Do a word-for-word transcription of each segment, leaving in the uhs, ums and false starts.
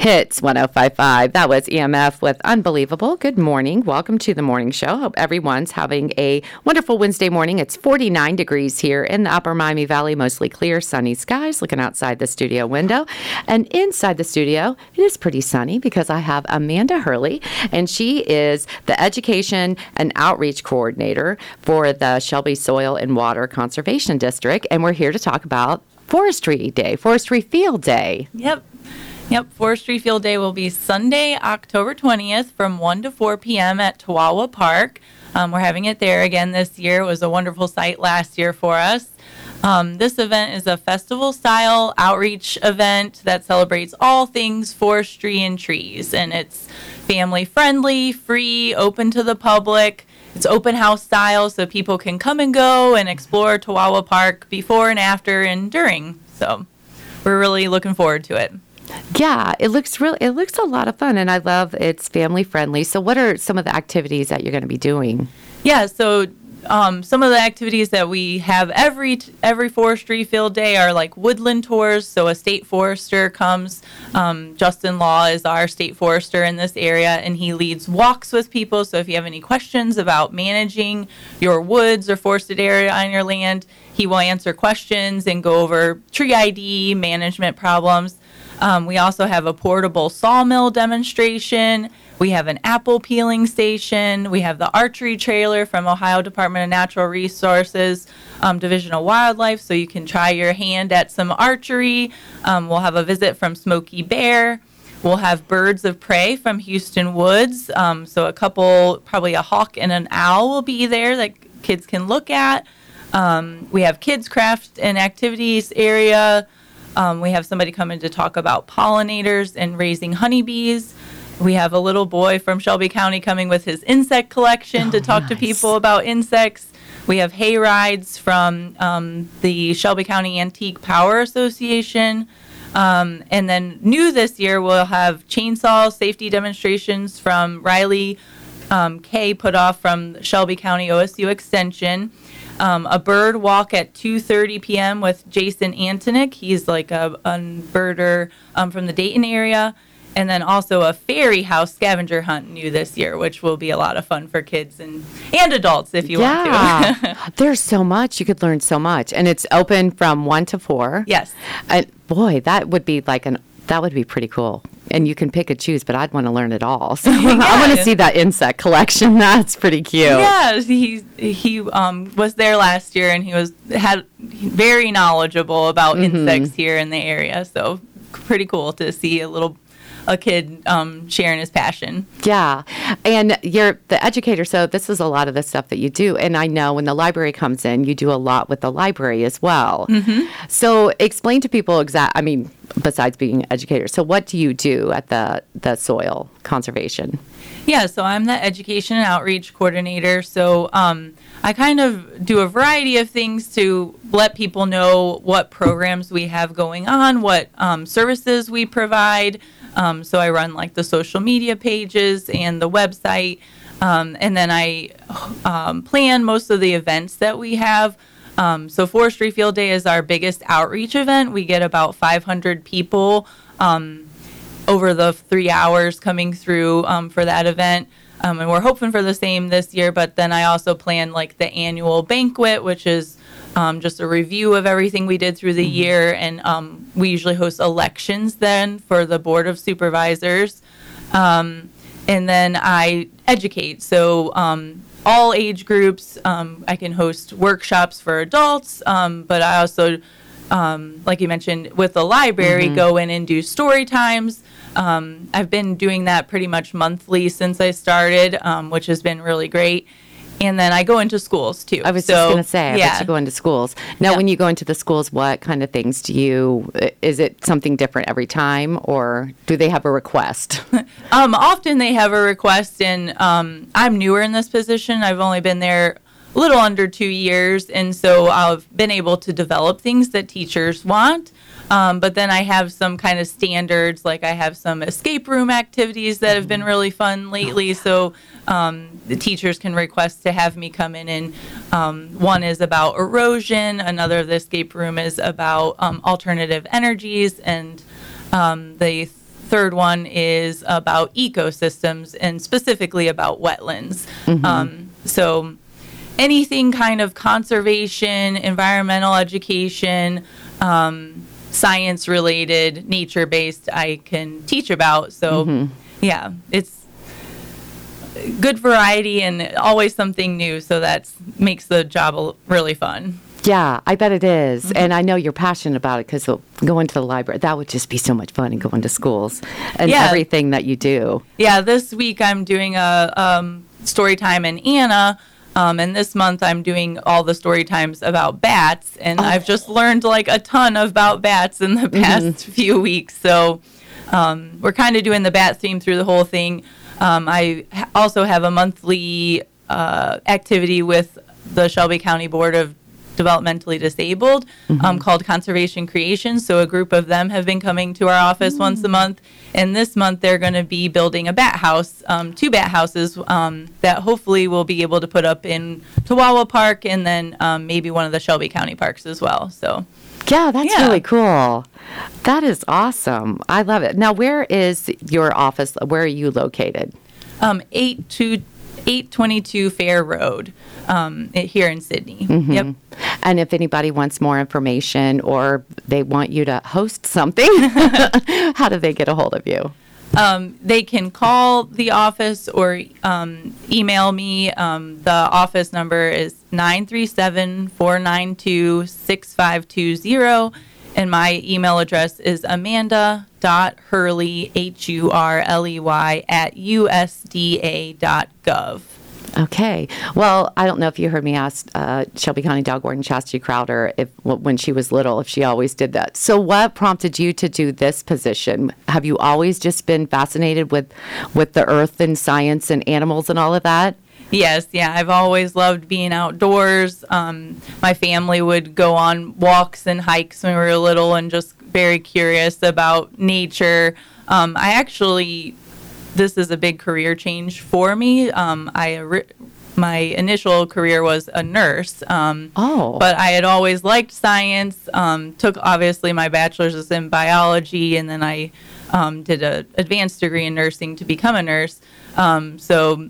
Hits one oh five point five. That was E M F with Unbelievable. Good morning. Welcome to the morning show. Hope everyone's having a wonderful Wednesday morning. It's forty-nine degrees here in the Upper Miami Valley, mostly clear, sunny skies. Looking outside the studio window. And inside the studio, it is pretty sunny because I have Amanda Hurley, and she is the Education and Outreach Coordinator for the Shelby Soil and Water Conservation District. And we're here to talk about Forestry Day, Forestry Field Day. Yep. Yep, Forestry Field Day will be Sunday, October twentieth from one to four p.m. at Tawawa Park. Um, we're having it there again this year. It was a wonderful site last year for us. Um, this event is a festival-style outreach event that celebrates all things forestry and trees, and it's family-friendly, free, open to the public. It's open house style, so people can come and go and explore Tawawa Park before and after and during. So we're really looking forward to it. Yeah, it looks really, it looks a lot of fun, and I love it's family friendly. So what are some of the activities that you're going to be doing? Yeah, so um, some of the activities that we have every every forestry field day are like woodland tours. So a state forester comes. Um, Justin Law is our state forester in this area, and he leads walks with people. So if you have any questions about managing your woods or forested area on your land, he will answer questions and go over tree I D, management problems. Um, we also have a portable sawmill demonstration. We have an apple peeling station. We have the archery trailer from Ohio Department of Natural Resources, um, Division of Wildlife, so you can try your hand at some archery. Um, we'll have a visit from Smokey Bear. We'll have birds of prey from Houston Woods. Um, so a couple, probably a hawk and an owl will be there that kids can look at. Um, we have kids craft and activities area. Um, we have somebody coming to talk about pollinators and raising honeybees. We have a little boy from Shelby County coming with his insect collection oh, to talk nice. to people about insects. We have hay rides from um, the Shelby County Antique Power Association. Um, and then new this year, we'll have chainsaw safety demonstrations from Riley um, K. put off from Shelby County O S U Extension. Um, a bird walk at two thirty p.m. with Jason Antonick. He's like a, a birder um, from the Dayton area. And then also a fairy house scavenger hunt new this year, which will be a lot of fun for kids and, and adults if you yeah. want to. There's so much. You could learn so much. And it's open from one to four. Yes. And boy, that would be like an, that would be pretty cool. And you can pick and choose, but I'd want to learn it all. So yeah. I want to see that insect collection. That's pretty cute. Yeah, he he um, was there last year, and he was had very knowledgeable about mm-hmm. insects here in the area. So pretty cool to see a little a kid um, sharing his passion. Yeah, and you're the educator, so this is a lot of the stuff that you do. And I know when the library comes in, you do a lot with the library as well. Mm-hmm. So explain to people exact. I mean, besides being an educator, so what do you do at the the soil conservation? Yeah, so I'm the education and outreach coordinator. So um, I kind of do a variety of things to let people know what programs we have going on, what um, services we provide. Um, so I run like the social media pages and the website. Um, and then I um, plan most of the events that we have. Um, so Forestry Field Day is our biggest outreach event. We get about five hundred people um, over the three hours coming through um, for that event. Um, and we're hoping for the same this year. But then I also plan like the annual banquet, which is Um, just a review of everything we did through the mm-hmm. year, and um, we usually host elections then for the Board of Supervisors, um, and then I educate. So um, all age groups, um, I can host workshops for adults, um, but I also, um, like you mentioned, with the library, mm-hmm. go in and do story times. Um, I've been doing that pretty much monthly since I started, um, which has been really great. And then I go into schools, too. I was so, just going to say, I yeah. bet you go into schools. Now, yeah. when you go into the schools, what kind of things do you, is it something different every time, or do they have a request? um, often they have a request, and um, I'm newer in this position. I've only been there a little under two years, and so I've been able to develop things that teachers want. Um, but then I have some kind of standards, like I have some escape room activities that have been really fun lately. So um, the teachers can request to have me come in, and um, one is about erosion. Another of the escape room is about um, alternative energies. And um, the third one is about ecosystems and specifically about wetlands. Mm-hmm. Um, so anything kind of conservation, environmental education, um, science-related, nature-based, I can teach about. So, mm-hmm. yeah, it's good variety and always something new. So that makes the job really fun. Yeah, I bet it is. Mm-hmm. And I know you're passionate about it because going to the library, that would just be so much fun, and going to schools and yeah. everything that you do. Yeah, this week I'm doing a um, story time in Anna, um, and this month I'm doing all the story times about bats, and oh. I've just learned like a ton about bats in the past mm-hmm. few weeks. So um, we're kind of doing the bat theme through the whole thing. Um, I ha- also have a monthly uh, activity with the Shelby County Board of Developmentally Disabled mm-hmm. um, called Conservation Creations. So a group of them have been coming to our office mm. once a month. And this month they're going to be building a bat house, um, two bat houses um, that hopefully we'll be able to put up in Tawawa Park and then um, maybe one of the Shelby County parks as well. So yeah, that's yeah. really cool. That is awesome. I love it. Now, where is your office? Where are you located? Um, eight twenty-two Fair Road. Um, here in Sydney. Mm-hmm. Yep. And if anybody wants more information or they want you to host something, how do they get a hold of you? Um, they can call the office or um, email me. Um, the office number is nine three seven, four nine two, six five two zero. And my email address is amanda.hurley, H U R L E Y, at U S D A dot gov. Okay. Well, I don't know if you heard me ask uh, Shelby County Dog Warden Chastity Crowder if when she was little, if she always did that. So what prompted you to do this position? Have you always just been fascinated with, with the earth and science and animals and all of that? Yes, yeah. I've always loved being outdoors. Um, my family would go on walks and hikes when we were little and just very curious about nature. Um, I actually... This is a big career change for me. Um, I my initial career was a nurse. Um, oh. But I had always liked science. Um, took obviously my bachelor's in biology, and then I um, did an advanced degree in nursing to become a nurse. Um, so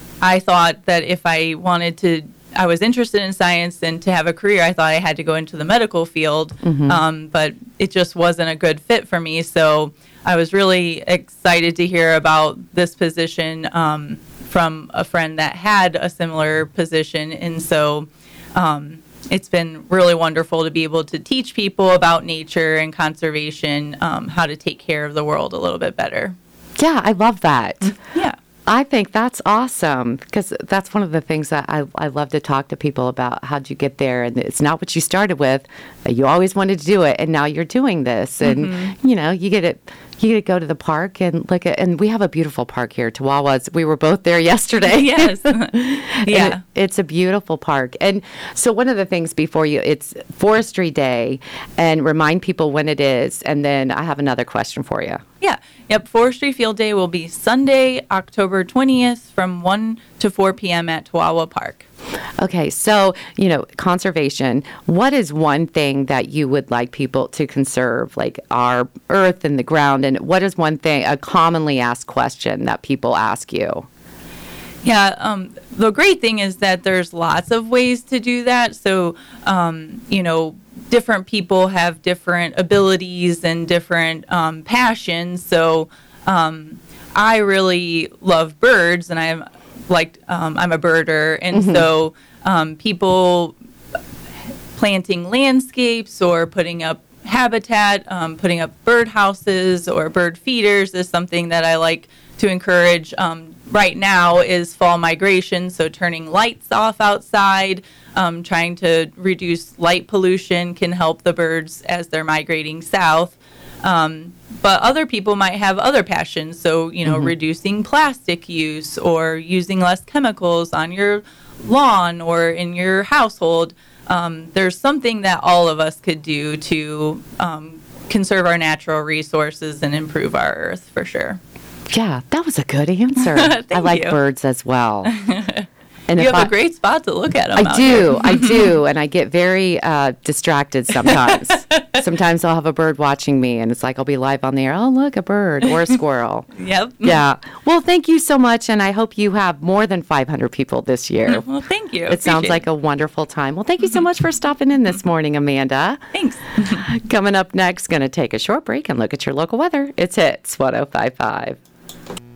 I thought that if I wanted to, I was interested in science and to have a career, I thought I had to go into the medical field. Mm-hmm. Um, but it just wasn't a good fit for me. So I was really excited to hear about this position um, from a friend that had a similar position. And so um, it's been really wonderful to be able to teach people about nature and conservation, um, how to take care of the world a little bit better. Yeah, I love that. Yeah. I think that's awesome because that's one of the things that I, I love to talk to people about. How'd you get there? And it's not what you started with. You always wanted to do it, and now you're doing this. And, mm-hmm. you know, you get it. You get to go to the park and look at, and we have a beautiful park here, Tawawa's. We were both there yesterday. Yes. Yeah. It, it's a beautiful park. And so one of the things before you, it's Forestry Day, and remind people when it is. And then I have another question for you. Yeah. Yep. Forestry Field Day will be Sunday, October twentieth from one to four p.m. at Tawawa Park. Okay, so, you know, conservation, what is one thing that you would like people to conserve, like our earth and the ground, and what is one thing, a commonly asked question that people ask you? Yeah, um, the great thing is that there's lots of ways to do that. So, um, you know, different people have different abilities and different um, passions. So um, I really love birds, and I'm like um, I'm a birder, and mm-hmm. so um, people planting landscapes or putting up habitat, um, putting up bird houses or bird feeders is something that I like to encourage. Um, right now is fall migration, so turning lights off outside, um, trying to reduce light pollution can help the birds as they're migrating south. Um, but other people might have other passions, so, you know, mm-hmm. reducing plastic use or using less chemicals on your lawn or in your household. Um, there's something that all of us could do to um, conserve our natural resources and improve our earth, for sure. Yeah, that was a good answer. I like you. birds as well. And you have I, a great spot to look at them. I do, I do, and I get very uh, distracted sometimes. Sometimes I'll have a bird watching me, and it's like I'll be live on the air. Oh, look, a bird or a squirrel. Yep. Yeah. Well, thank you so much, and I hope you have more than five hundred people this year. Well, thank you. It sounds like a wonderful time. Well, thank you so much for stopping in this morning, Amanda. Thanks. Coming up next, going to take a short break and look at your local weather. It's Hits one oh five point five.